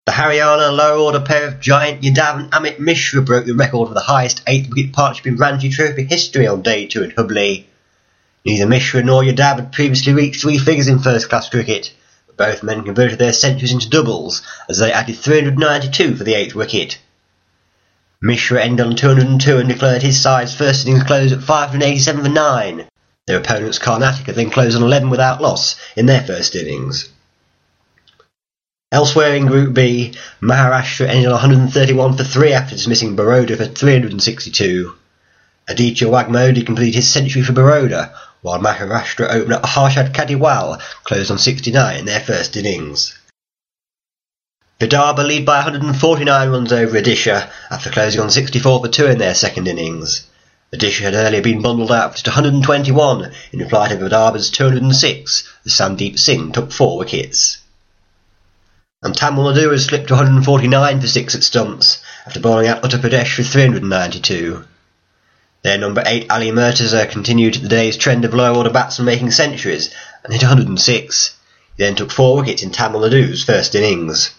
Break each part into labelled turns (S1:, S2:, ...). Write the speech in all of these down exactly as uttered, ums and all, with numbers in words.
S1: The Haryana lower order pair of giant Yadav and Amit Mishra broke the record for the highest eight-wicket partnership in Ranji Trophy history on day two in Hubli. Neither Mishra nor Yadav had previously reached three figures in first-class cricket, but both men converted their centuries into doubles as they added three hundred ninety-two for the eighth wicket. Mishra ended on two hundred two and declared his side's first innings closed at five hundred eighty-seven for nine. Their opponents Karnataka then closed on eleven without loss in their first innings. Elsewhere in Group B, Maharashtra ended on one hundred thirty-one for three after dismissing Baroda for three hundred sixty-two. Aditya Wagmodi completed his century for Baroda, while Maharashtra opener Harshad Kadiwal closed on sixty-nine in their first innings. Vidarbha lead by one hundred forty-nine runs over Odisha after closing on sixty-four for two in their second innings. Odisha had earlier been bundled out for just one hundred twenty-one in reply to Vidarbha's two hundred six as Sandeep Singh took four wickets. And Tamil Nadu has slipped to one hundred forty-nine for six at stumps after bowling out Uttar Pradesh for three hundred ninety-two. Their number eight Ali Murtaza continued the day's trend of lower order batsmen making centuries and hit one hundred six. He then took four wickets in Tamil Nadu's first innings.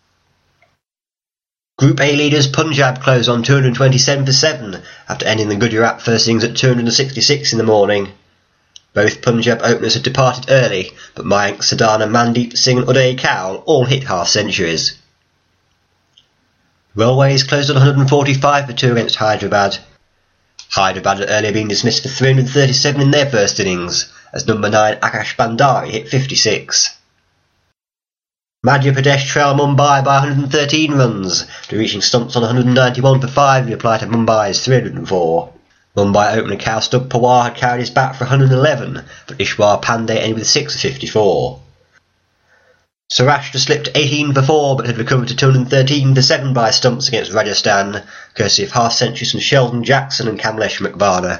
S1: Group A leaders Punjab closed on two hundred twenty-seven for seven after ending the Gujarat first innings at two hundred sixty-six in the morning. Both Punjab openers had departed early, but Mayank Sadhana, Mandeep Singh and Uday Kaul all hit half-centuries. Railways closed on one hundred forty-five for two against Hyderabad. Hyderabad had earlier been dismissed for three hundred thirty-seven in their first innings, as number nine Akash Bandari hit fifty-six. Madhya Pradesh trailed Mumbai by one hundred thirteen runs, to reaching stumps on one hundred ninety-one for five in reply to Mumbai's three hundred four. Mumbai opener Kaustubh Pawar had carried his bat for one hundred eleven, but Ishwar Pandey ended with six for fifty-four. Saurashtra slipped eighteen for four but had recovered to two hundred thirteen for seven by stumps against Rajasthan, courtesy of half-centuries from Sheldon Jackson and Kamlesh McVarner.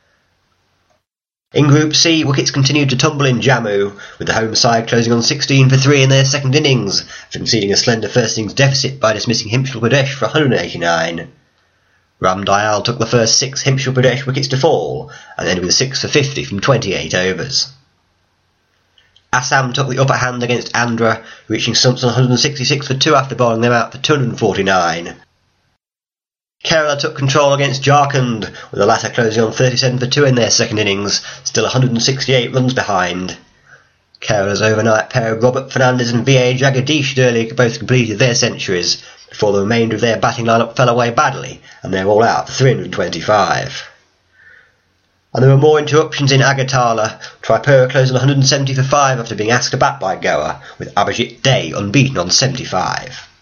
S1: In Group C, wickets continued to tumble in Jammu, with the home side closing on sixteen for three in their second innings, after conceding a slender first innings deficit by dismissing Himachal Pradesh for one hundred eighty-nine. Ram Dayal took the first six Himachal Pradesh wickets to fall, and ended with six for fifty from twenty-eight overs. Assam took the upper hand against Andhra, reaching stumps on one hundred sixty-six for two after bowling them out for two hundred forty-nine. Kerala took control against Jharkhand, with the latter closing on thirty-seven for two in their second innings, still one hundred sixty-eight runs behind. Kerala's overnight pair of Robert Fernandez and V A Jagadish had earlier both completed their centuries, before the remainder of their batting lineup fell away badly, and they were all out for three hundred twenty-five. And there were more interruptions in Agartala. Tripura closed on one hundred seventy for five after being asked to bat by Goa, with Abhijit Day unbeaten on seventy-five.